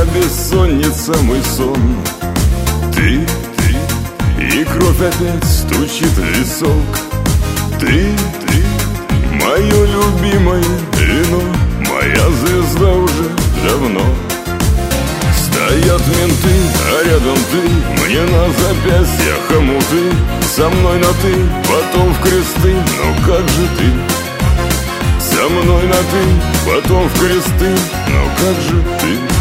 бессонница мой сон. Ты, и кровь опять стучит в висок. Ты, мое любимое вино, моя звезда уже давно. Стоят менты, а рядом ты, мне на запястьях хомуты. Со мной на ты, потом в кресты, но как же ты? Со мной на ты, потом в кресты, но как же ты?